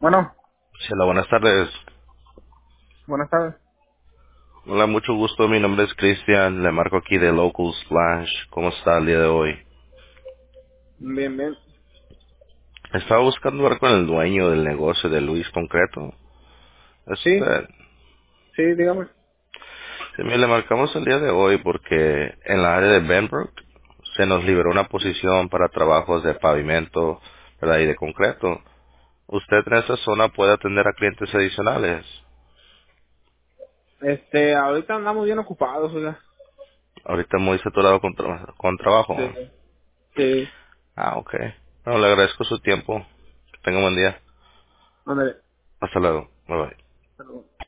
Bueno, Sí, hola, buenas tardes. buenas tardes. Hola, mucho gusto. Mi nombre es Cristian. Le marco aquí de Local Splash. ¿Cómo está el día de hoy? Bien, bien. Estaba buscando hablar con el dueño del negocio de Luis Concreto. ¿Es Sí, usted? sí, dígame. Sí, mire, le marcamos el día de hoy porque en la área de Benbrook se nos liberó una posición para trabajos de pavimento, ¿verdad? Y de concreto. ¿Usted en esa zona puede atender a clientes adicionales? Ahorita andamos bien ocupados, oiga. Ahorita muy saturado con trabajo. Sí, sí. Ah, ok. Bueno, le agradezco su tiempo. Que tenga un buen día. Ándale. Hasta luego. Bye bye. Perdón.